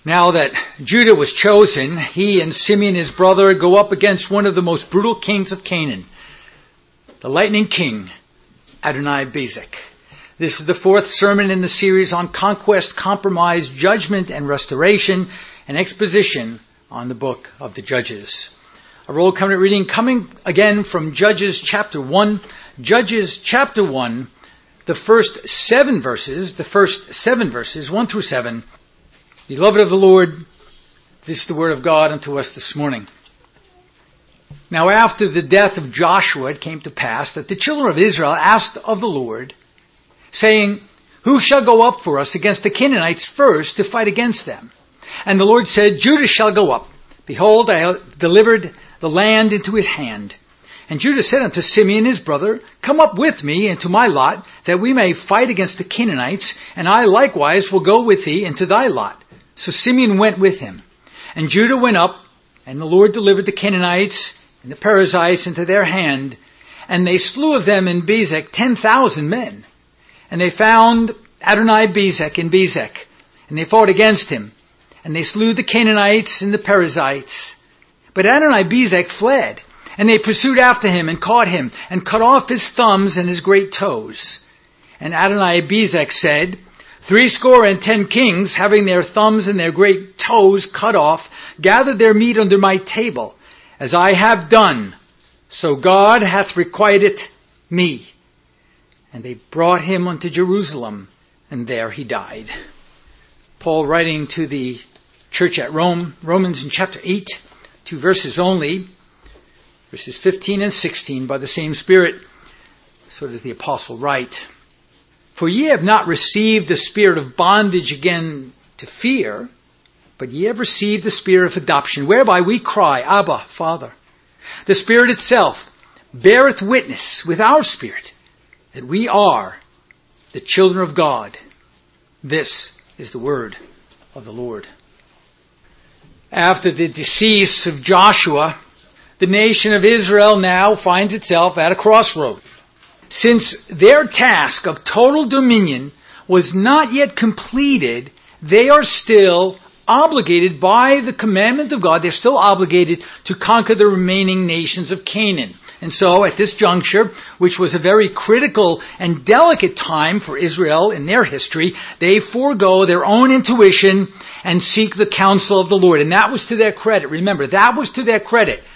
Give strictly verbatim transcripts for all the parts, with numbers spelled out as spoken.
Now that Judah was chosen, he and Simeon his brother go up against one of the most brutal kings of Canaan, the lightning king, Adoni-Bezek. This is the fourth sermon in the series on conquest, compromise, judgment, and restoration, and exposition on the book of the Judges. A roll covenant reading coming again from Judges chapter one. Judges chapter one, the first seven verses, the first seven verses, one through seven. Beloved of the Lord, this is the word of God unto us this morning. Now after the death of Joshua, it came to pass that the children of Israel asked of the Lord, saying, Who shall go up for us against the Canaanites first to fight against them? And the Lord said, Judah shall go up. Behold, I have delivered the land into his hand. And Judah said unto Simeon his brother, Come up with me into my lot, that we may fight against the Canaanites, and I likewise will go with thee into thy lot. So Simeon went with him. And Judah went up, and the Lord delivered the Canaanites and the Perizzites into their hand, and they slew of them in Bezek ten thousand men. And they found Adoni-Bezek in Bezek, and they fought against him, and they slew the Canaanites and the Perizzites. But Adoni-Bezek fled, and they pursued after him and caught him, and cut off his thumbs and his great toes. And Adoni-Bezek said, Threescore and ten kings, having their thumbs and their great toes cut off, gathered their meat under my table. As I have done, so God hath requited me. And they brought him unto Jerusalem, and there he died. Paul, writing to the church at Rome, Romans in chapter eight, two verses only, verses fifteen and sixteen, by the same Spirit, so does the apostle write. For ye have not received the spirit of bondage again to fear, but ye have received the spirit of adoption, whereby we cry, Abba, Father. The Spirit itself beareth witness with our spirit that we are the children of God. This is the word of the Lord. After the decease of Joshua, the nation of Israel now finds itself at a crossroad. Since their task of total dominion was not yet completed, they are still obligated by the commandment of God, they're still obligated to conquer the remaining nations of Canaan. And so at this juncture, which was a very critical and delicate time for Israel in their history, they forego their own intuition and seek the counsel of the Lord. And that was to their credit. Remember, that was to their credit.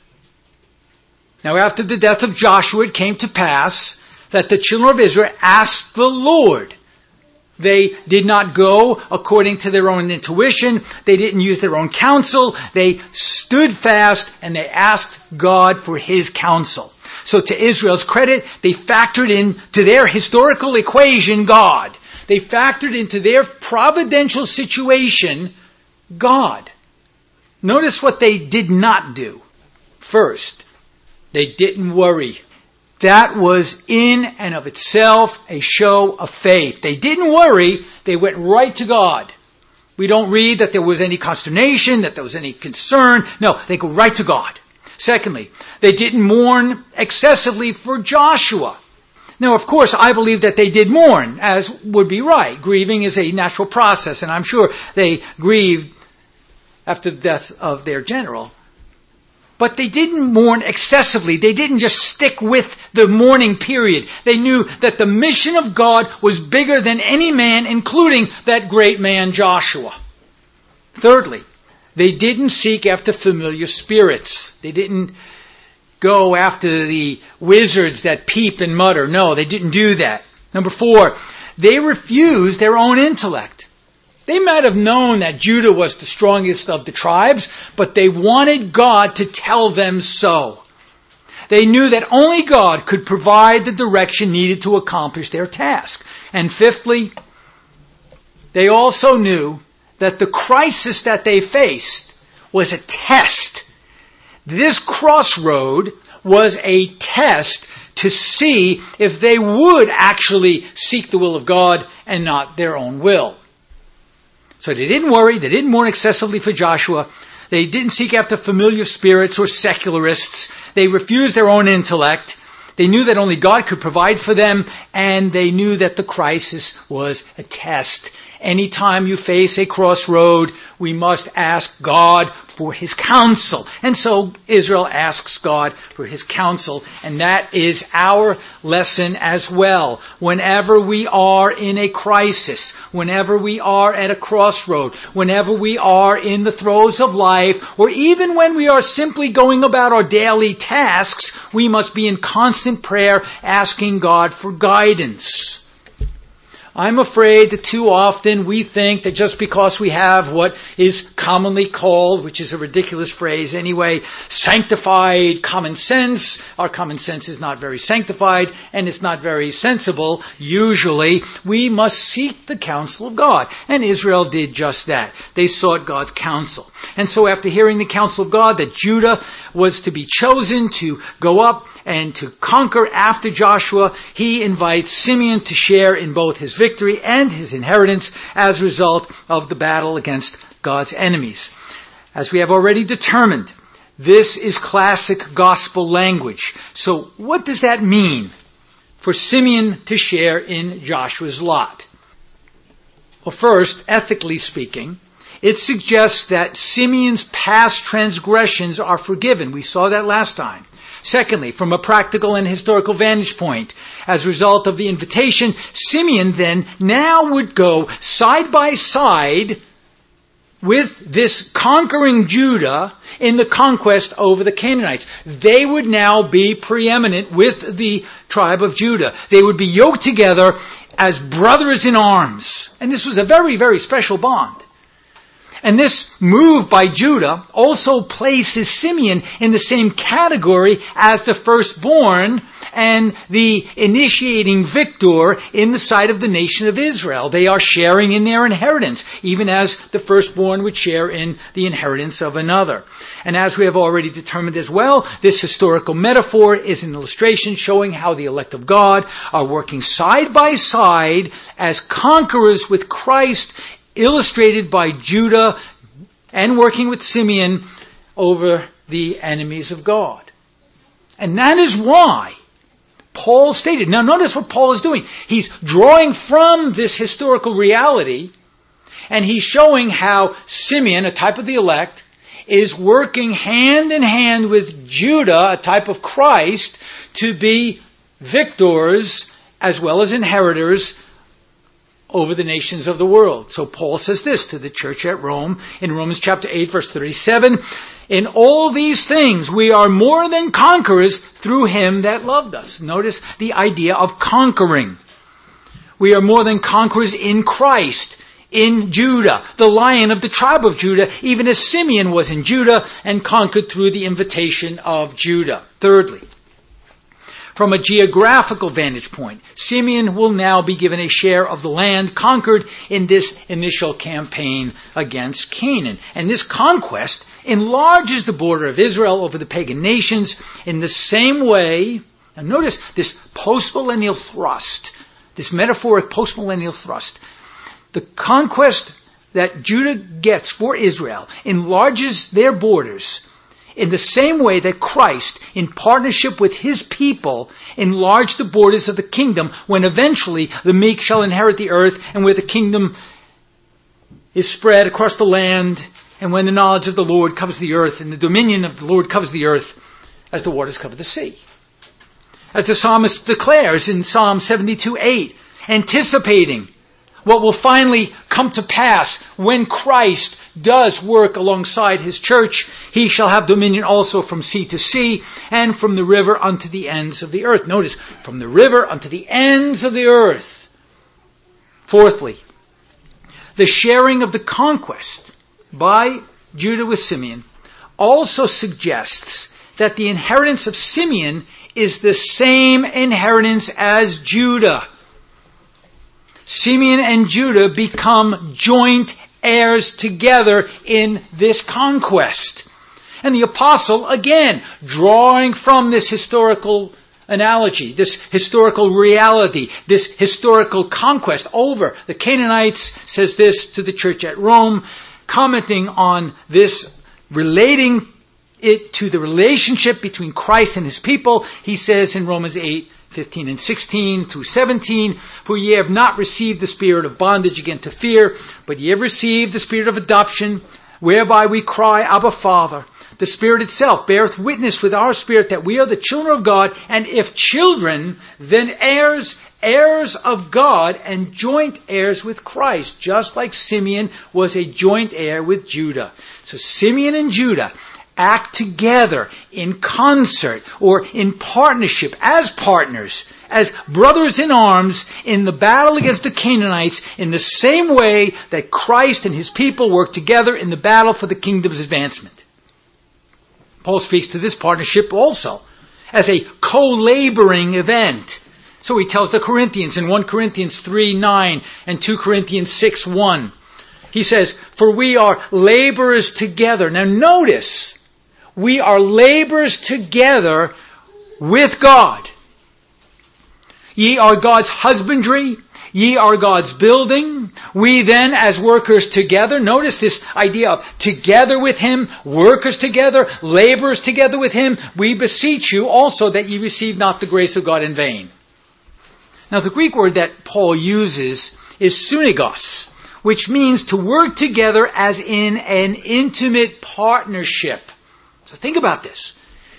Now after the death of Joshua, it came to pass that the children of Israel asked the Lord. They did not go according to their own intuition. They didn't use their own counsel. They stood fast and they asked God for his counsel. So to Israel's credit, they factored into their historical equation God. They factored into their providential situation God. Notice what they did not do. First, they didn't worry. That was in and of itself a show of faith. They didn't worry. They went right to God. We don't read that there was any consternation, that there was any concern. No, they go right to God. Secondly, they didn't mourn excessively for Joshua. Now, of course, I believe that they did mourn, as would be right. Grieving is a natural process, and I'm sure they grieved after the death of their general. But they didn't mourn excessively. They didn't just stick with the mourning period. They knew that the mission of God was bigger than any man, including that great man Joshua. Thirdly, they didn't seek after familiar spirits. They didn't go after the wizards that peep and mutter. No, they didn't do that. Number four, they refused their own intellect. They might have known that Judah was the strongest of the tribes, but they wanted God to tell them so. They knew that only God could provide the direction needed to accomplish their task. And fifthly, they also knew that the crisis that they faced was a test. This crossroad was a test to see if they would actually seek the will of God and not their own will. So they didn't worry, they didn't mourn excessively for Joshua, they didn't seek after familiar spirits or secularists, they refused their own intellect, they knew that only God could provide for them, and they knew that the crisis was a test. Anytime you face a crossroad, we must ask God for his counsel. And so Israel asks God for his counsel, and that is our lesson as well. Whenever we are in a crisis, whenever we are at a crossroad, whenever we are in the throes of life, or even when we are simply going about our daily tasks, we must be in constant prayer asking God for guidance. I'm afraid that too often we think that just because we have what is commonly called, which is a ridiculous phrase anyway, sanctified common sense, our common sense is not very sanctified and it's not very sensible. Usually we must seek the counsel of God. And Israel did just that. They sought God's counsel. And so after hearing the counsel of God that Judah was to be chosen to go up and to conquer after Joshua, he invites Simeon to share in both his victory and his inheritance as a result of the battle against God's enemies. As we have already determined, this is classic gospel language. So what does that mean for Simeon to share in Joshua's lot? Well, first, ethically speaking, it suggests that Simeon's past transgressions are forgiven. We saw that last time. Secondly, from a practical and historical vantage point, as a result of the invitation, Simeon then now would go side by side with this conquering Judah in the conquest over the Canaanites. They would now be preeminent with the tribe of Judah. They would be yoked together as brothers in arms. And this was a very, very special bond. And this move by Judah also places Simeon in the same category as the firstborn and the initiating victor in the sight of the nation of Israel. They are sharing in their inheritance, even as the firstborn would share in the inheritance of another. And as we have already determined as well, this historical metaphor is an illustration showing how the elect of God are working side by side as conquerors with Christ, illustrated by Judah and working with Simeon over the enemies of God. And that is why Paul stated, now notice what Paul is doing. He's drawing from this historical reality, and he's showing how Simeon, a type of the elect, is working hand in hand with Judah, a type of Christ, to be victors as well as inheritors over the nations of the world. So Paul says this to the church at Rome in Romans chapter eight, verse thirty-seven. In all these things we are more than conquerors through him that loved us. Notice the idea of conquering. We are more than conquerors in Christ, in Judah, the Lion of the tribe of Judah, even as Simeon was in Judah and conquered through the invitation of Judah. Thirdly, from a geographical vantage point, Simeon will now be given a share of the land conquered in this initial campaign against Canaan. And this conquest enlarges the border of Israel over the pagan nations in the same way. And notice this postmillennial thrust, this metaphoric postmillennial thrust. The conquest that Judah gets for Israel enlarges their borders in the same way that Christ, in partnership with his people, enlarged the borders of the kingdom when eventually the meek shall inherit the earth, and where the kingdom is spread across the land, and when the knowledge of the Lord covers the earth, and the dominion of the Lord covers the earth, as the waters cover the sea. As the psalmist declares in Psalm seventy-two eight, anticipating what will finally come to pass when Christ does work alongside his church, he shall have dominion also from sea to sea and from the river unto the ends of the earth. Notice, from the river unto the ends of the earth. Fourthly, the sharing of the conquest by Judah with Simeon also suggests that the inheritance of Simeon is the same inheritance as Judah. Simeon and Judah become joint heirs together in this conquest. And the apostle, again, drawing from this historical analogy, this historical reality, this historical conquest over the Canaanites, says this to the church at Rome, commenting on this, relating it to the relationship between Christ and his people. He says in Romans eight fifteen and sixteen through seventeen. For ye have not received the spirit of bondage again to fear, but ye have received the spirit of adoption, whereby we cry, Abba, Father. The Spirit itself beareth witness with our spirit that we are the children of God, and if children, then heirs, heirs of God, and joint heirs with Christ, just like Simeon was a joint heir with Judah. So Simeon and Judah act together in concert or in partnership as partners, as brothers in arms in the battle against the Canaanites, in the same way that Christ and his people work together in the battle for the kingdom's advancement. Paul speaks to this partnership also as a co-laboring event. So he tells the Corinthians in First Corinthians three nine and Second Corinthians six one. He says, for we are laborers together. Now notice, we are laborers together with God. Ye are God's husbandry. Ye are God's building. We then as workers together, notice this idea of together with him, workers together, laborers together with him, we beseech you also that ye receive not the grace of God in vain. Now the Greek word that Paul uses is sunigos, which means to work together as in an intimate partnership. So think about this.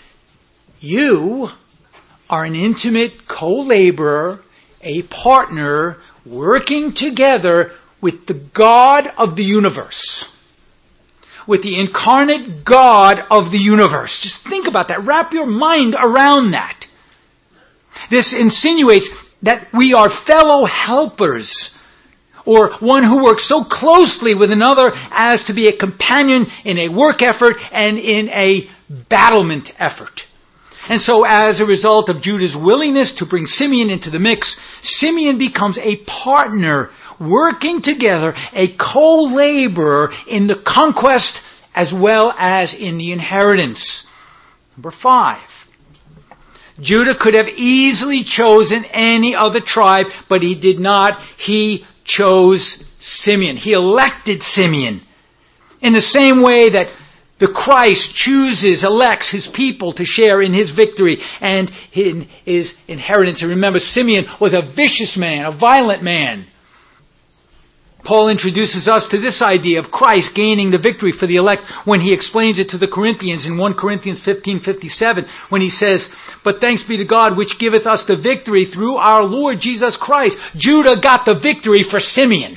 You are an intimate co-laborer, a partner, working together with the God of the universe. With the incarnate God of the universe. Just think about that. Wrap your mind around that. This insinuates that we are fellow helpers, or one who works so closely with another as to be a companion in a work effort and in a battlement effort. And so as a result of Judah's willingness to bring Simeon into the mix, Simeon becomes a partner, working together, a co-laborer in the conquest as well as in the inheritance. Number five. Judah could have easily chosen any other tribe, but he did not. He chose Simeon. He elected Simeon. In the same way that the Christ chooses, elects his people to share in his victory and in his inheritance. And remember, Simeon was a vicious man, a violent man. Paul introduces us to this idea of Christ gaining the victory for the elect when he explains it to the Corinthians in First Corinthians fifteen fifty-seven, when he says, but thanks be to God which giveth us the victory through our Lord Jesus Christ. Judah got the victory for Simeon.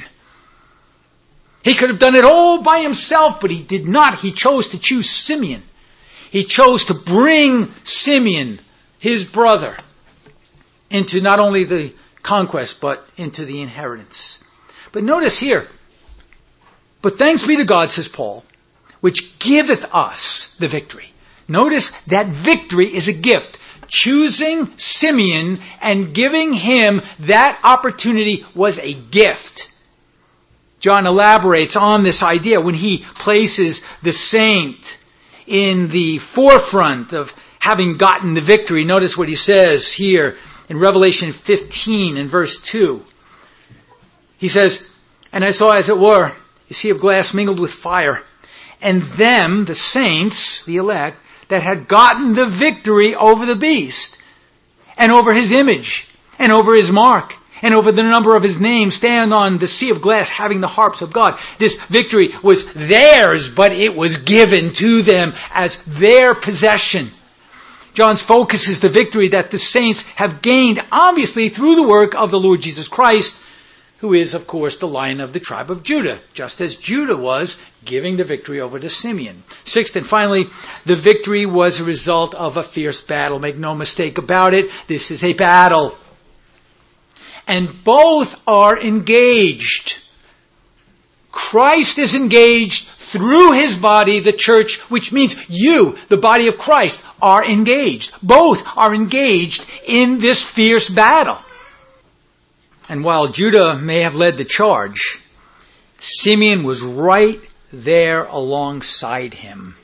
He could have done it all by himself, but he did not. He chose to choose Simeon. He chose to bring Simeon, his brother, into not only the conquest, but into the inheritance. But notice here, but thanks be to God, says Paul, which giveth us the victory. Notice that victory is a gift. Choosing Simeon and giving him that opportunity was a gift. John elaborates on this idea when he places the saint in the forefront of having gotten the victory. Notice what he says here in Revelation fifteen and verse two. He says, and I saw as it were a sea of glass mingled with fire, and them, the saints, the elect, that had gotten the victory over the beast, and over his image, and over his mark, and over the number of his name, stand on the sea of glass, having the harps of God. This victory was theirs, but it was given to them as their possession. John's focus is the victory that the saints have gained, obviously, through the work of the Lord Jesus Christ, who is, of course, the Lion of the tribe of Judah, just as Judah was giving the victory over to Simeon. Sixth and finally, the victory was a result of a fierce battle. Make no mistake about it, this is a battle. And both are engaged. Christ is engaged through his body, the church, which means you, the body of Christ, are engaged. Both are engaged in this fierce battle. And while Judah may have led the charge, Simeon was right there alongside him.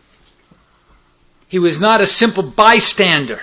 He was not a simple bystander.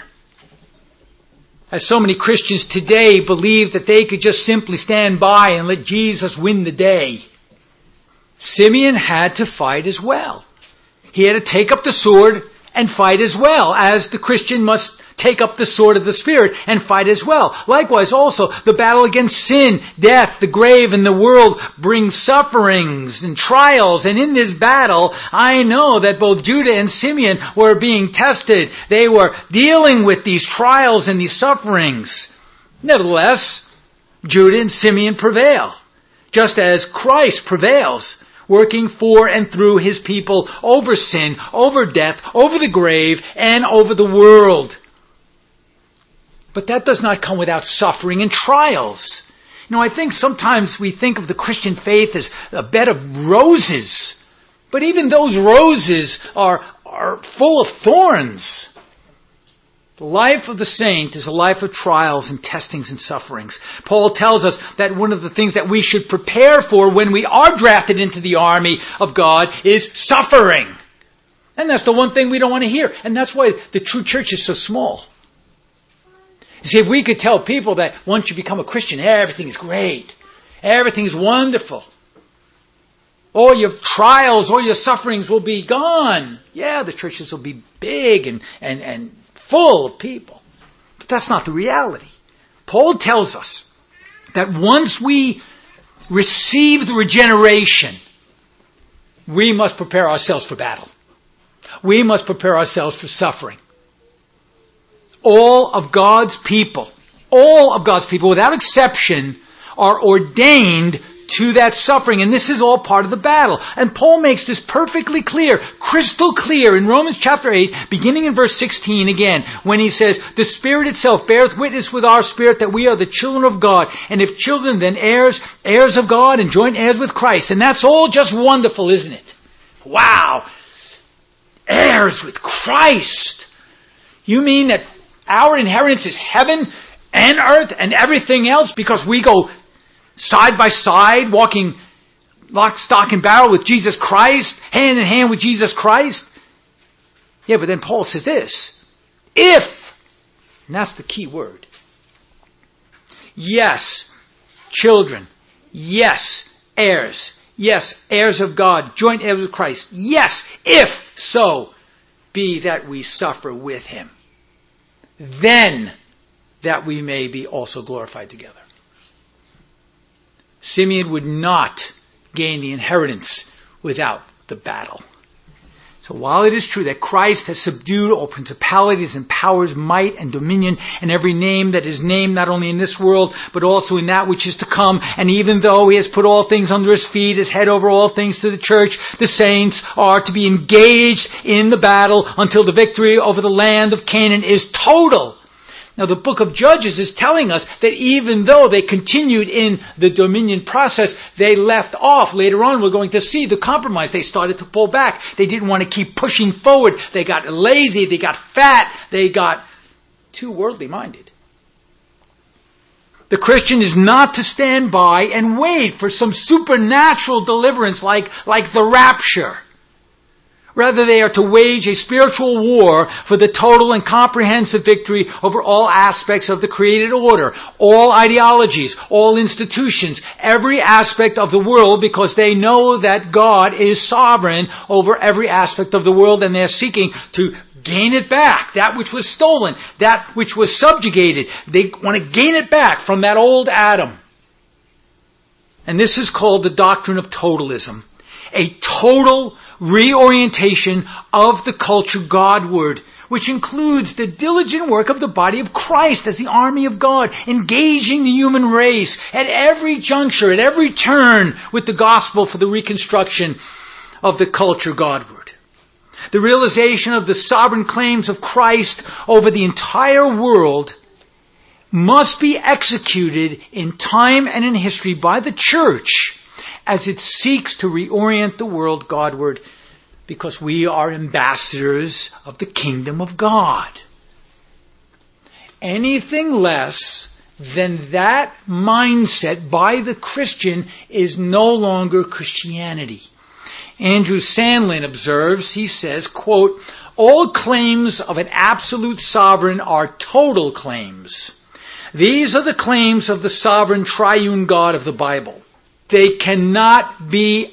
As so many Christians today believe that they could just simply stand by and let Jesus win the day. Simeon had to fight as well. He had to take up the sword and fight as well, as the Christian must take up the sword of the Spirit and fight as well. Likewise also, the battle against sin, death, the grave, and the world brings sufferings and trials. And in this battle, I know that both Judah and Simeon were being tested. They were dealing with these trials and these sufferings. Nevertheless, Judah and Simeon prevail, just as Christ prevails, working for and through his people over sin, over death, over the grave, and over the world. But that does not come without suffering and trials. You know, I think sometimes we think of the Christian faith as a bed of roses, but even those roses are, are full of thorns. The life of the saint is a life of trials and testings and sufferings. Paul tells us that one of the things that we should prepare for when we are drafted into the army of God is suffering. And that's the one thing we don't want to hear. And that's why the true church is so small. You see, if we could tell people that once you become a Christian, everything is great. Everything is wonderful. All your trials, all your sufferings will be gone. Yeah, the churches will be big and, and, and full of people. But that's not the reality. Paul tells us that once we receive the regeneration, we must prepare ourselves for battle. We must prepare ourselves for suffering. All of God's people, all of God's people, without exception, are ordained to that suffering. And this is all part of the battle. And Paul makes this perfectly clear, crystal clear in Romans chapter eight, beginning in verse sixteen again, when he says, the Spirit itself beareth witness with our spirit that we are the children of God. And if children, then heirs, heirs of God and joint heirs with Christ. And that's all just wonderful, isn't it? Wow! Heirs with Christ! You mean that our inheritance is heaven and earth and everything else because we go side by side, walking lock, stock, and barrel with Jesus Christ, hand in hand with Jesus Christ? Yeah, but then Paul says this, if, and that's the key word, yes, children, yes, heirs, yes, heirs of God, joint heirs with Christ, yes, if so be that we suffer with him, then that we may be also glorified together. Simeon would not gain the inheritance without the battle. So while it is true that Christ has subdued all principalities and powers, might and dominion, and every name that is named not only in this world, but also in that which is to come, and even though he has put all things under his feet, his head over all things to the church, the saints are to be engaged in the battle until the victory over the land of Canaan is total. Now the book of Judges is telling us that even though they continued in the dominion process, they left off. Later on we're going to see the compromise. They started to pull back. They didn't want to keep pushing forward. They got lazy. They got fat. They got too worldly minded. The Christian is not to stand by and wait for some supernatural deliverance like, like the rapture. Rather, they are to wage a spiritual war for the total and comprehensive victory over all aspects of the created order, all ideologies, all institutions, every aspect of the world, because they know that God is sovereign over every aspect of the world, and they're seeking to gain it back, that which was stolen, that which was subjugated. They want to gain it back from that old Adam. And this is called the doctrine of totalism. A total reorientation of the culture Godward, which includes the diligent work of the body of Christ as the army of God, engaging the human race at every juncture, at every turn with the gospel for the reconstruction of the culture Godward. The realization of the sovereign claims of Christ over the entire world must be executed in time and in history by the church as it seeks to reorient the world Godward, because we are ambassadors of the kingdom of God. Anything less than that mindset by the Christian is no longer Christianity. Andrew Sandlin observes, he says, quote, all claims of an absolute sovereign are total claims. These are the claims of the sovereign triune God of the Bible. They cannot be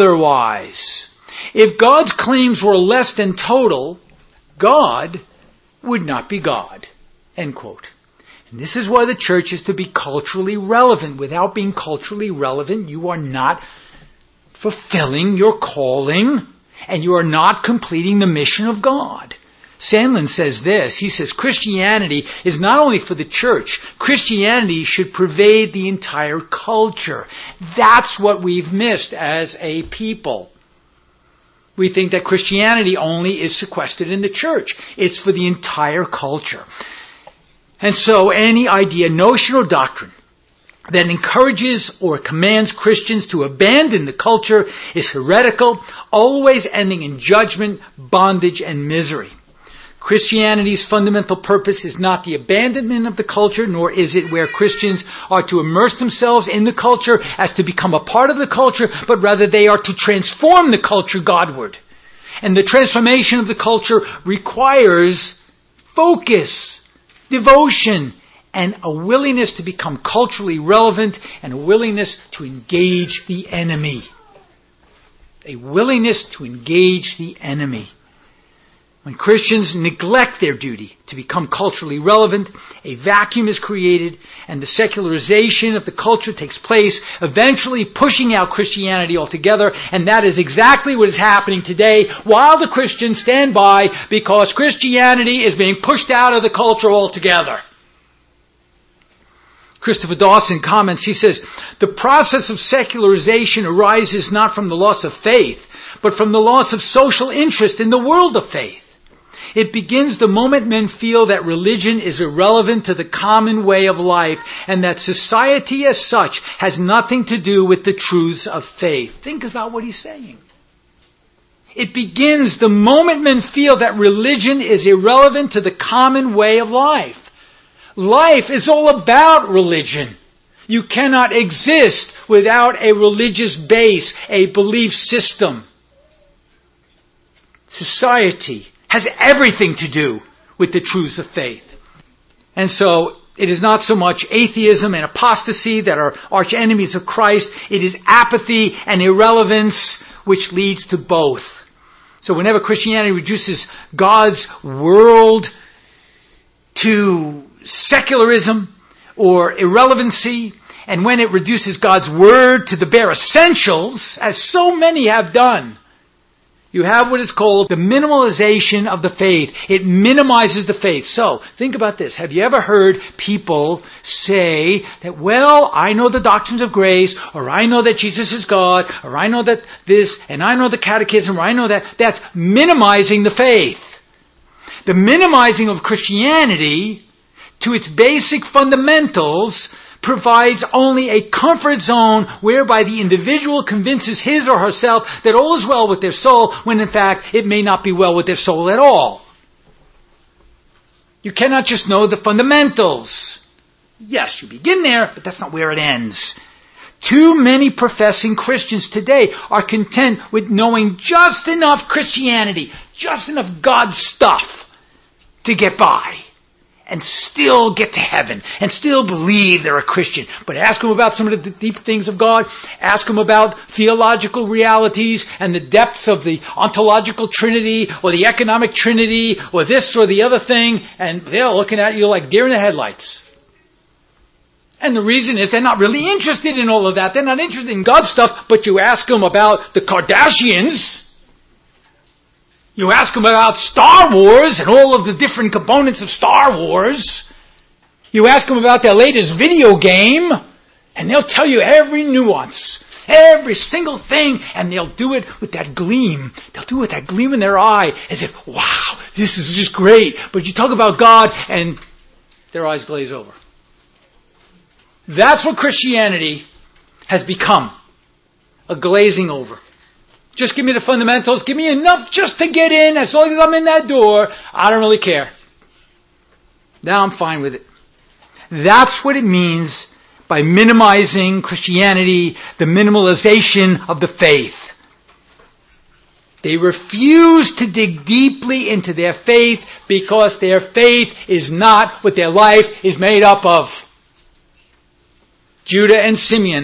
otherwise. If God's claims were less than total, God would not be God. End quote. And this is why the church is to be culturally relevant. Without being culturally relevant, you are not fulfilling your calling, and you are not completing the mission of God. Sandlin says this. He says, Christianity is not only for the church. Christianity should pervade the entire culture. That's what we've missed as a people. We think that Christianity only is sequestered in the church. It's for the entire culture. And so any idea, notion, or doctrine that encourages or commands Christians to abandon the culture is heretical, always ending in judgment, bondage, and misery. Christianity's fundamental purpose is not the abandonment of the culture, nor is it where Christians are to immerse themselves in the culture as to become a part of the culture, but rather they are to transform the culture Godward. And the transformation of the culture requires focus, devotion, and a willingness to become culturally relevant, and a willingness to engage the enemy. A willingness to engage the enemy. When Christians neglect their duty to become culturally relevant, a vacuum is created and the secularization of the culture takes place, eventually pushing out Christianity altogether. And that is exactly what is happening today while the Christians stand by, because Christianity is being pushed out of the culture altogether. Christopher Dawson comments, he says, the process of secularization arises not from the loss of faith, but from the loss of social interest in the world of faith. It begins the moment men feel that religion is irrelevant to the common way of life, and that society as such has nothing to do with the truths of faith. Think about what he's saying. It begins the moment men feel that religion is irrelevant to the common way of life. Life is all about religion. You cannot exist without a religious base, a belief system. Society has everything to do with the truths of faith. And so it is not so much atheism and apostasy that are arch enemies of Christ. It is apathy and irrelevance which leads to both. So whenever Christianity reduces God's world to secularism or irrelevancy, and when it reduces God's word to the bare essentials, as so many have done, you have what is called the minimalization of the faith. It minimizes the faith. So, think about this. Have you ever heard people say that, well, I know the doctrines of grace, or I know that Jesus is God, or I know that this, and I know the catechism, or I know that. That's minimizing the faith. The minimizing of Christianity to its basic fundamentals provides only a comfort zone whereby the individual convinces his or herself that all is well with their soul, when in fact it may not be well with their soul at all. You cannot just know the fundamentals. Yes, you begin there, but that's not where it ends. Too many professing Christians today are content with knowing just enough Christianity, just enough God stuff to get by, and still get to heaven, and still believe they're a Christian. But ask them about some of the deep things of God. Ask them about theological realities and the depths of the ontological trinity, or the economic trinity, or this or the other thing, and they're looking at you like deer in the headlights. And the reason is they're not really interested in all of that. They're not interested in God stuff, but you ask them about the Kardashians, you ask them about Star Wars and all of the different components of Star Wars. You ask them about their latest video game, and they'll tell you every nuance, every single thing, and they'll do it with that gleam. They'll do it with that gleam in their eye, as if, wow, this is just great. But you talk about God, and their eyes glaze over. That's what Christianity has become, a glazing over. Just give me the fundamentals. Give me enough just to get in. As long as I'm in that door, I don't really care. Now I'm fine with it. That's what it means by minimizing Christianity, the minimalization of the faith. They refuse to dig deeply into their faith because their faith is not what their life is made up of. Judah and Simeon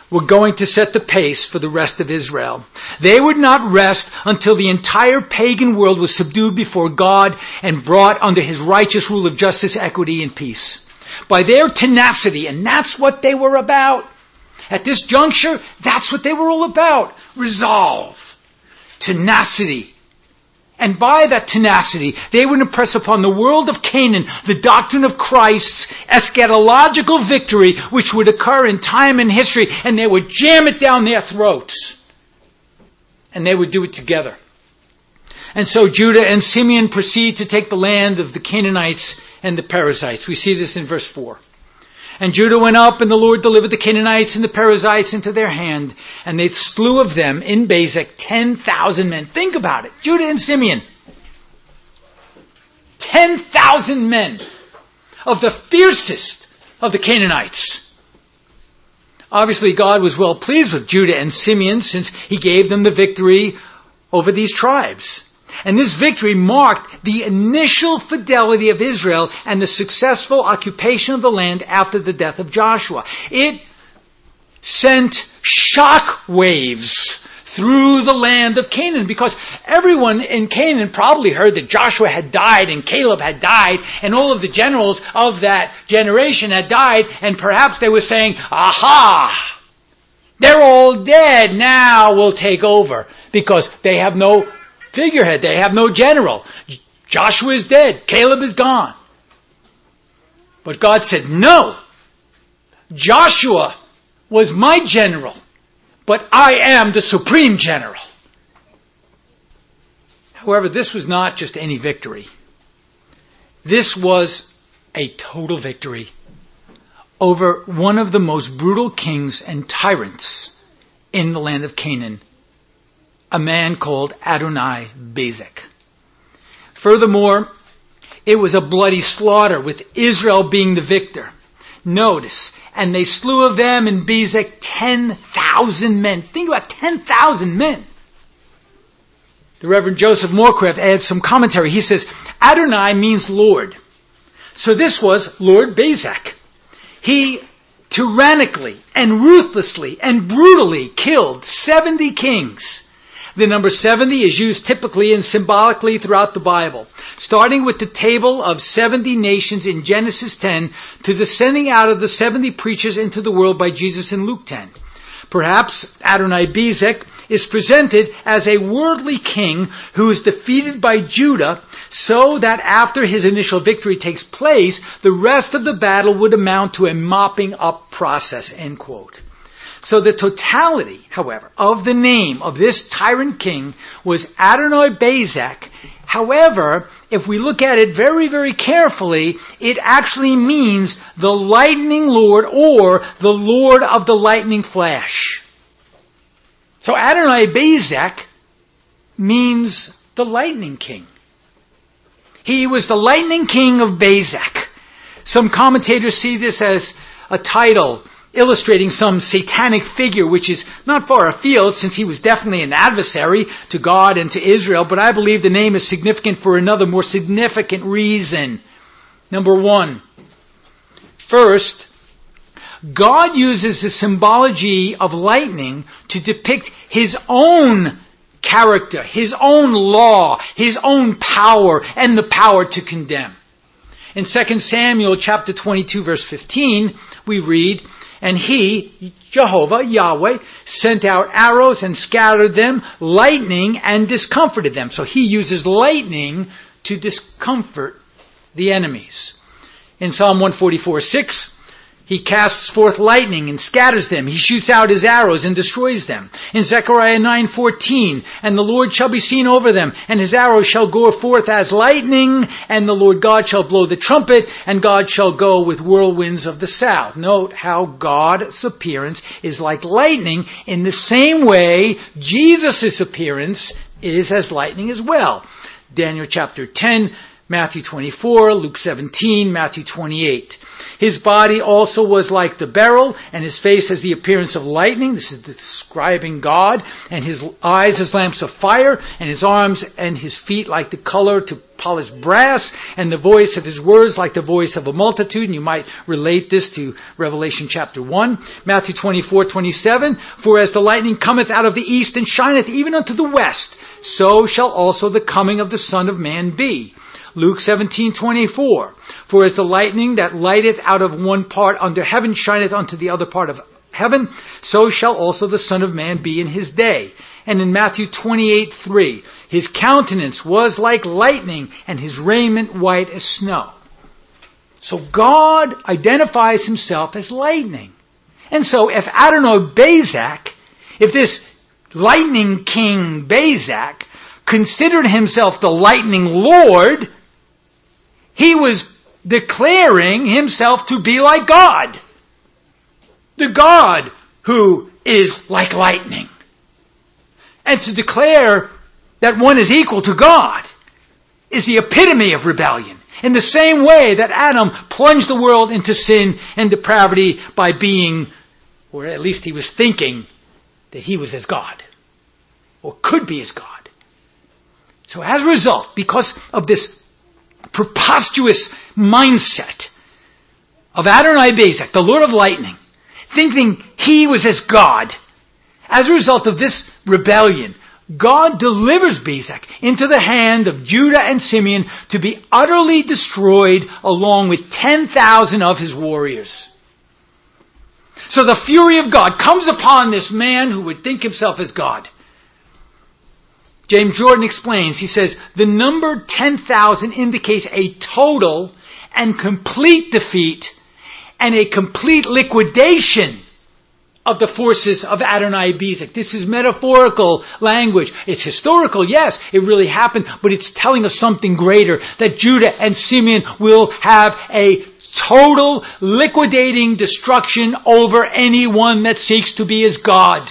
were going to set the pace for the rest of Israel. They would not rest until the entire pagan world was subdued before God and brought under his righteous rule of justice, equity, and peace. By their tenacity, and that's what they were about. At this juncture, that's what they were all about. Resolve. Tenacity. And by that tenacity, they would impress upon the world of Canaan the doctrine of Christ's eschatological victory, which would occur in time and history, and they would jam it down their throats. And they would do it together. And so Judah and Simeon proceed to take the land of the Canaanites and the Perizzites. We see this in verse four. And Judah went up, and the Lord delivered the Canaanites and the Perizzites into their hand, and they slew of them in Bezek ten thousand men. Think about it. Judah and Simeon. Ten thousand men of the fiercest of the Canaanites. Obviously, God was well pleased with Judah and Simeon since he gave them the victory over these tribes. And this victory marked the initial fidelity of Israel and the successful occupation of the land after the death of Joshua. It sent shock waves through the land of Canaan because everyone in Canaan probably heard that Joshua had died and Caleb had died and all of the generals of that generation had died, and perhaps they were saying, aha, they're all dead, now we'll take over, because they have no figurehead. They have no general. Joshua is dead. Caleb is gone. But God said, no. Joshua was my general, but I am the supreme general. However, this was not just any victory. This was a total victory over one of the most brutal kings and tyrants in the land of Canaan, a man called Adoni-Bezek. Furthermore, it was a bloody slaughter with Israel being the victor. Notice, and they slew of them in Bezek ten thousand men. Think about ten thousand men. The Reverend Joseph Moorcraft adds some commentary. He says, Adonai means Lord. So this was Lord Bezek. He tyrannically and ruthlessly and brutally killed seventy kings. The number seventy is used typically and symbolically throughout the Bible, starting with the table of seventy nations in Genesis ten to the sending out of the seventy preachers into the world by Jesus in Luke ten. Perhaps Adoni-Bezek is presented as a worldly king who is defeated by Judah, so that after his initial victory takes place, the rest of the battle would amount to a mopping up process, end quote. So the totality, however, of the name of this tyrant king was Adoni-Bezek. However, if we look at it very, very carefully, it actually means the lightning Lord, or the Lord of the lightning flash. So Adoni-Bezek means the lightning king. He was the lightning king of Bezek. Some commentators see this as a title illustrating some satanic figure, which is not far afield since he was definitely an adversary to God and to Israel, but I believe the name is significant for another more significant reason. Number one, first, God uses the symbology of lightning to depict his own character, his own law, his own power, and the power to condemn. In Second Samuel chapter twenty-two, verse fifteen, we read, and he, Jehovah, Yahweh, sent out arrows and scattered them, lightning and discomforted them. So he uses lightning to discomfort the enemies. In Psalm one forty-four, six, he casts forth lightning and scatters them. He shoots out his arrows and destroys them. In Zechariah nine fourteen, and the Lord shall be seen over them, and his arrows shall go forth as lightning, and the Lord God shall blow the trumpet, and God shall go with whirlwinds of the south. Note how God's appearance is like lightning. In the same way, Jesus' appearance is as lightning as well. Daniel chapter ten, Matthew twenty-four, Luke seventeen, Matthew twenty-eight. His body also was like the beryl, and his face has the appearance of lightning. This is describing God. And his eyes as lamps of fire, and his arms and his feet like the color to polished brass, and the voice of his words like the voice of a multitude. And you might relate this to Revelation chapter one. Matthew twenty-four, twenty-seven. For as the lightning cometh out of the east and shineth even unto the west, so shall also the coming of the Son of Man be. Luke seventeen, twenty-four. For as the lightning that lighteth out of one part under heaven shineth unto the other part of heaven, so shall also the Son of Man be in his day. And in Matthew twenty-eight, three, his countenance was like lightning, and his raiment white as snow. So God identifies himself as lightning. And so if Adonai-Bezek, if this lightning king Bezek considered himself the lightning lord, he was declaring himself to be like God. The God who is like lightning. And to declare that one is equal to God is the epitome of rebellion. In the same way that Adam plunged the world into sin and depravity by being, or at least he was thinking, that he was as God. Or could be as God. So as a result, because of this preposterous mindset of Adonai-Bezek, the Lord of Lightning, thinking he was as God, as a result of this rebellion, God delivers Bezek into the hand of Judah and Simeon to be utterly destroyed along with ten thousand of his warriors. So the fury of God comes upon this man who would think himself as God. James Jordan explains, he says, the number ten thousand indicates a total and complete defeat and a complete liquidation of the forces of Adonai-Bezek. This is metaphorical language. It's historical, yes, it really happened, but it's telling us something greater, that Judah and Simeon will have a total liquidating destruction over anyone that seeks to be as God.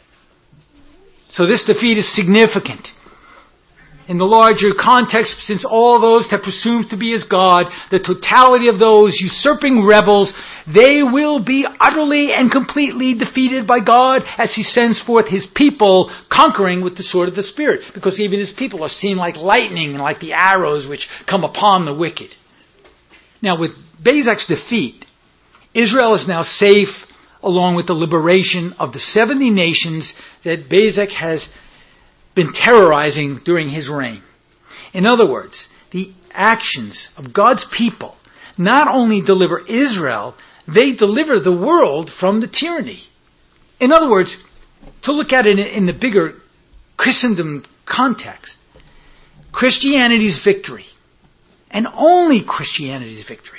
So this defeat is significant. In the larger context, since all those that presume to be as God, the totality of those usurping rebels, they will be utterly and completely defeated by God as he sends forth his people conquering with the sword of the Spirit. Because even his people are seen like lightning and like the arrows which come upon the wicked. Now with Bezek's defeat, Israel is now safe along with the liberation of the seventy nations that Bezek has been terrorizing during his reign. In other words, the actions of God's people not only deliver Israel, they deliver the world from the tyranny. In other words, to look at it in the bigger Christendom context, Christianity's victory, and only Christianity's victory,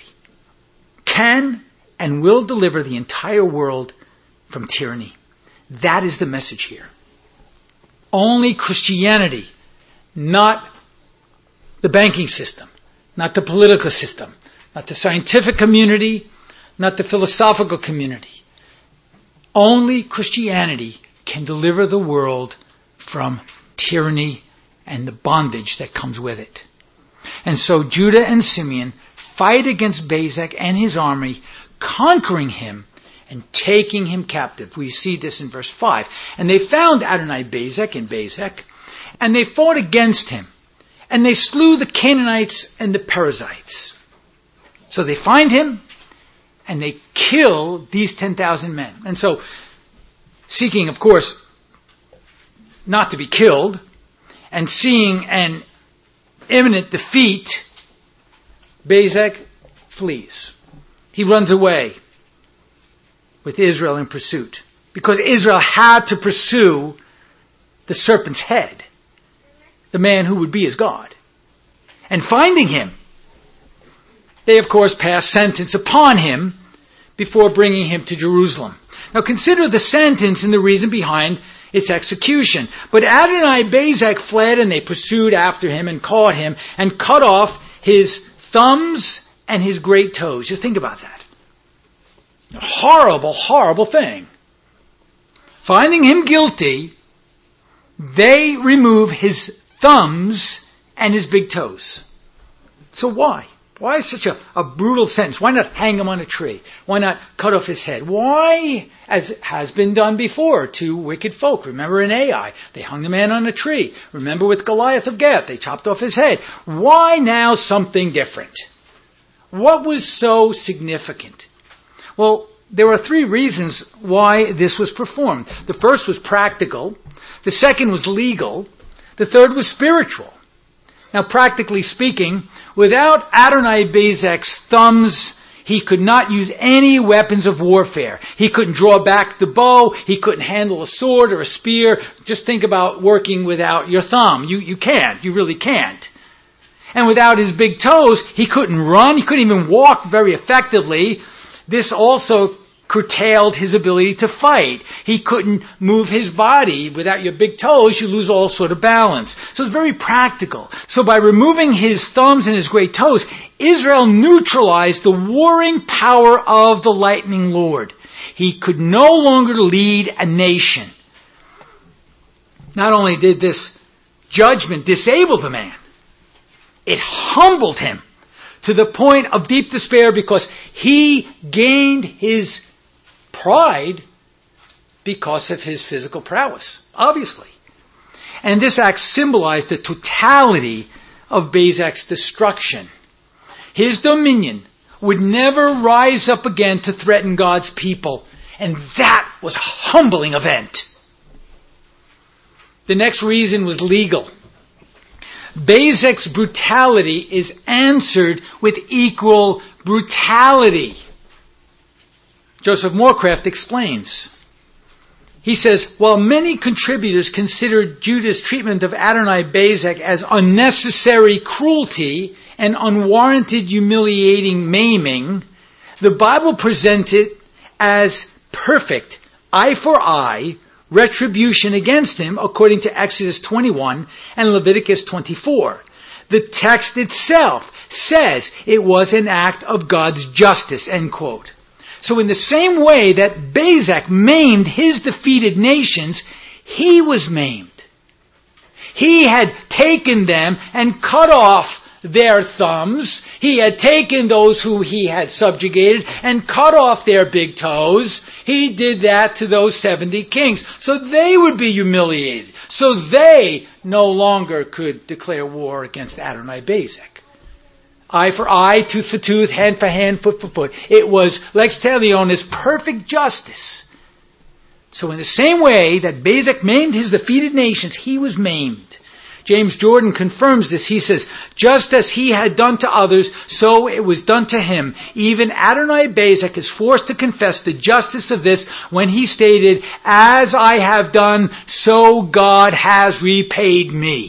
can and will deliver the entire world from tyranny. That is the message here. Only Christianity, not the banking system, not the political system, not the scientific community, not the philosophical community. Only Christianity can deliver the world from tyranny and the bondage that comes with it. And so Judah and Simeon fight against Bezek and his army, conquering him and taking him captive. We see this in verse five. And they found Adonai-Bezek in Bezek, and they fought against him, and they slew the Canaanites and the Perizzites. So they find him, and they kill these ten thousand men. And so, seeking, of course, not to be killed, and seeing an imminent defeat, Bezek flees. He runs away with Israel in pursuit. Because Israel had to pursue the serpent's head, the man who would be as God. And finding him, they of course pass sentence upon him before bringing him to Jerusalem. Now consider the sentence and the reason behind its execution. But Adonai-Bezek fled, and they pursued after him and caught him and cut off his thumbs and his great toes. Just think about that. A horrible, horrible thing. Finding him guilty, they remove his thumbs and his big toes. So why? Why such a, a brutal sentence? Why not hang him on a tree? Why not cut off his head? Why, as has been done before to wicked folk? Remember in Ai, they hung the man on a tree. Remember with Goliath of Gath, they chopped off his head. Why now something different? What was so significant? Well, there are three reasons why this was performed. The first was practical. The second was legal. The third was spiritual. Now, practically speaking, without Adoni-Bezek's thumbs, he could not use any weapons of warfare. He couldn't draw back the bow. He couldn't handle a sword or a spear. Just think about working without your thumb. You, you can't. You really can't. And without his big toes, he couldn't run. He couldn't even walk very effectively. This also curtailed his ability to fight. He couldn't move his body. Without your big toes, you lose all sort of balance. So it's very practical. So by removing his thumbs and his great toes, Israel neutralized the warring power of the lightning Lord. He could no longer lead a nation. Not only did this judgment disable the man, it humbled him to the point of deep despair because he gained his pride because of his physical prowess, obviously. And this act symbolized the totality of Bezek's destruction. His dominion would never rise up again to threaten God's people, and that was a humbling event. The next reason was legal. Bezek's brutality is answered with equal brutality. Joseph Moorcraft explains. He says, while many contributors considered Judah's treatment of Adoni-Bezek as unnecessary cruelty and unwarranted humiliating maiming, the Bible presents it as perfect eye for eye retribution against him according to Exodus twenty-one and Leviticus twenty-four. The text itself says it was an act of God's justice, end quote. So in the same way that Bezek maimed his defeated nations, he was maimed. He had taken them and cut off their thumbs. He had taken those who he had subjugated and cut off their big toes. He did that to those seventy kings. So they would be humiliated. So they no longer could declare war against Adoni-Bezek. Eye for eye, tooth for tooth, hand for hand, foot for foot. It was lex talionis, perfect justice. So in the same way that Bezek maimed his defeated nations, he was maimed. James Jordan confirms this. He says, just as he had done to others, so it was done to him. Even Adoni-Bezek is forced to confess the justice of this when he stated, as I have done, so God has repaid me.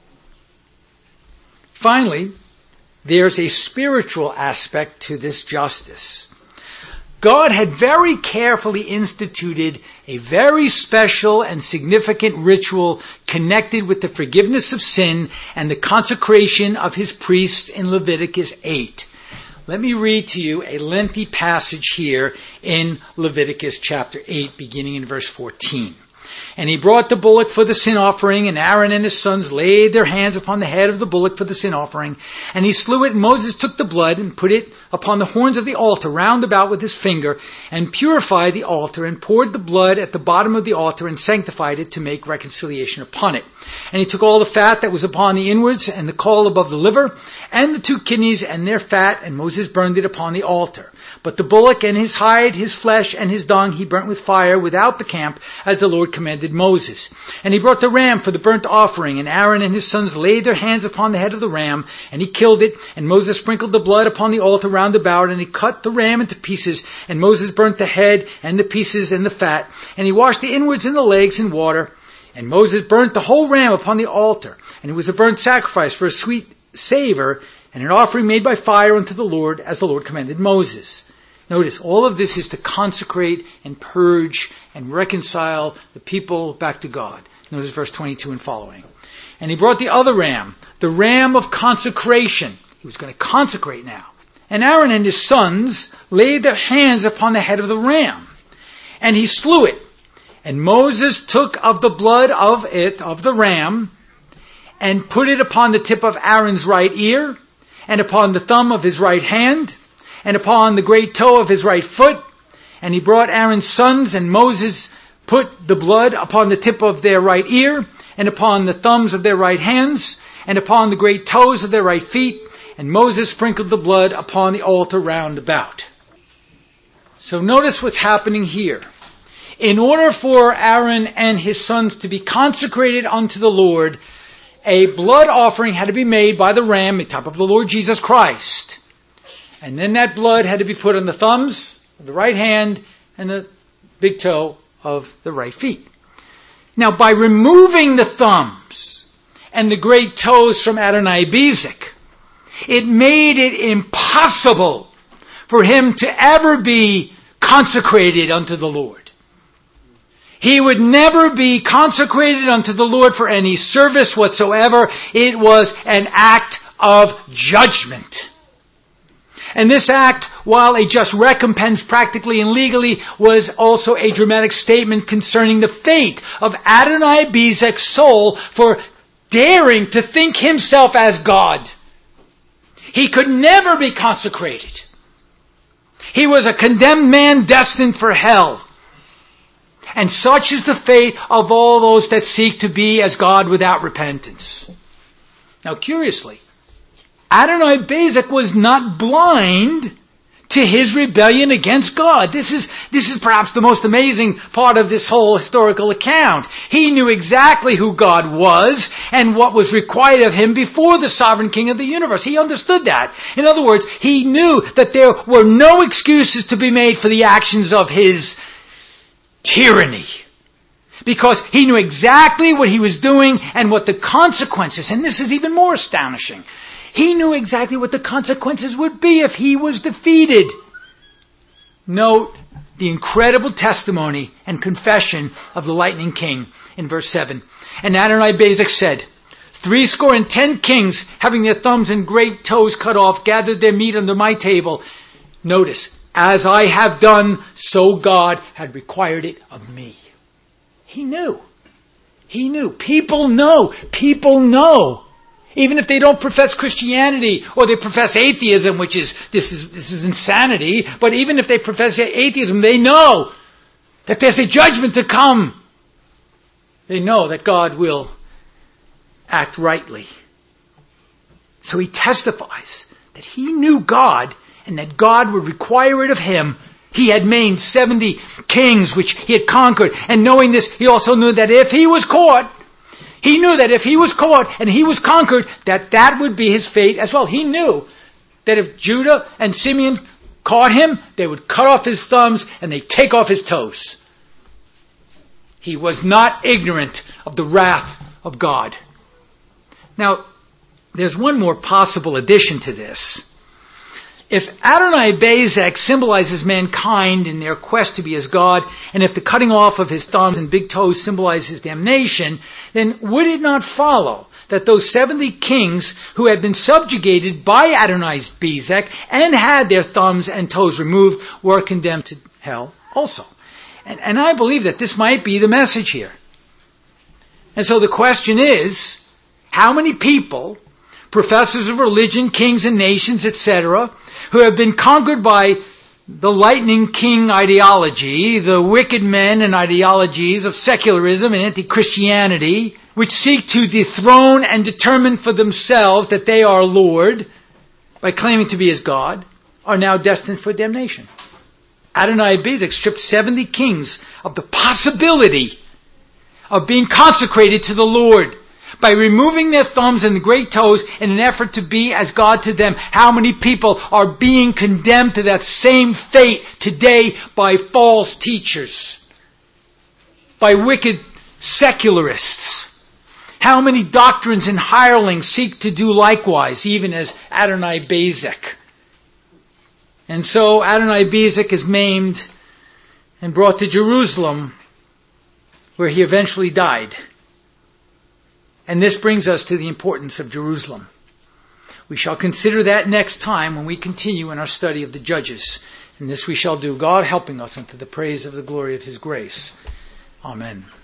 Finally, there's a spiritual aspect to this justice. God had very carefully instituted a very special and significant ritual connected with the forgiveness of sin and the consecration of his priests in Leviticus eight. Let me read to you a lengthy passage here in Leviticus chapter eight, beginning in verse fourteen. And he brought the bullock for the sin offering, and Aaron and his sons laid their hands upon the head of the bullock for the sin offering. And he slew it, and Moses took the blood and put it upon the horns of the altar round about with his finger, and purified the altar, and poured the blood at the bottom of the altar, and sanctified it to make reconciliation upon it. And he took all the fat that was upon the inwards, and the caul above the liver, and the two kidneys and their fat, and Moses burned it upon the altar. But the bullock and his hide, his flesh, and his dung he burnt with fire without the camp, as the Lord commanded Moses. And he brought the ram for the burnt offering, and Aaron and his sons laid their hands upon the head of the ram, and he killed it, and Moses sprinkled the blood upon the altar round about, and he cut the ram into pieces, and Moses burnt the head, and the pieces, and the fat, and he washed the inwards and the legs in water, and Moses burnt the whole ram upon the altar, and it was a burnt sacrifice for a sweet savor, and an offering made by fire unto the Lord, as the Lord commanded Moses. Notice, all of this is to consecrate and purge and reconcile the people back to God. Notice verse twenty-two and following. And he brought the other ram, the ram of consecration. He was going to consecrate now. And Aaron and his sons laid their hands upon the head of the ram. And he slew it. And Moses took of the blood of it, of the ram, and put it upon the tip of Aaron's right ear, and upon the thumb of his right hand, and upon the great toe of his right foot. And he brought Aaron's sons, and Moses put the blood upon the tip of their right ear, and upon the thumbs of their right hands, and upon the great toes of their right feet. And Moses sprinkled the blood upon the altar round about. So notice what's happening here. In order for Aaron and his sons to be consecrated unto the Lord, a blood offering had to be made by the ram on top of the Lord Jesus Christ. And then that blood had to be put on the thumbs of the right hand and the big toe of the right feet. Now, by removing the thumbs and the great toes from Adonai-Bezek, it made it impossible for him to ever be consecrated unto the Lord. He would never be consecrated unto the Lord for any service whatsoever. It was an act of judgment. And this act, while a just recompense practically and legally, was also a dramatic statement concerning the fate of Adonai-Bezek's soul for daring to think himself as God. He could never be consecrated. He was a condemned man destined for hell. And such is the fate of all those that seek to be as God without repentance. Now, curiously, Adonai-Bezek was not blind to his rebellion against God. This is, this is perhaps the most amazing part of this whole historical account. He knew exactly who God was and what was required of him before the sovereign king of the universe. He understood that. In other words, he knew that there were no excuses to be made for the actions of his tyranny. Because he knew exactly what he was doing and what the consequences, and this is even more astonishing. He knew exactly what the consequences would be if he was defeated. Note the incredible testimony and confession of the lightning king in verse seven. And Adonai-Bezek said, Threescore and ten kings, having their thumbs and great toes cut off, gathered their meat under my table. Notice, as I have done, so God had required it of me. He knew. He knew. People know. People know. Even if they don't profess Christianity or they profess atheism, which is, this is, this is insanity, but even if they profess atheism, they know that there's a judgment to come. They know that God will act rightly. So he testifies that he knew God and that God would require it of him. He had made seventy kings which he had conquered. And knowing this, he also knew that if he was caught, he knew that if he was caught and he was conquered, that that would be his fate as well. He knew that if Judah and Simeon caught him, they would cut off his thumbs and they'd take off his toes. He was not ignorant of the wrath of God. Now, there's one more possible addition to this. If Adonai-Bezek symbolizes mankind in their quest to be as God, and if the cutting off of his thumbs and big toes symbolizes damnation, then would it not follow that those seventy kings who had been subjugated by Adonai-Bezek and had their thumbs and toes removed were condemned to hell also? And, and I believe that this might be the message here. And so the question is, how many people, professors of religion, kings and nations, et cetera, who have been conquered by the lightning king ideology, the wicked men and ideologies of secularism and anti-Christianity, which seek to dethrone and determine for themselves that they are Lord by claiming to be as God, are now destined for damnation. Adonai-Bezek stripped seventy kings of the possibility of being consecrated to the Lord by removing their thumbs and the great toes in an effort to be as God to them. How many people are being condemned to that same fate today by false teachers, by wicked secularists? How many doctrines and hirelings seek to do likewise, even as Adonai-Bezek? And so Adonai-Bezek is maimed and brought to Jerusalem, where he eventually died. And this brings us to the importance of Jerusalem. We shall consider that next time when we continue in our study of the Judges. And this we shall do, God helping us unto the praise of the glory of his grace. Amen.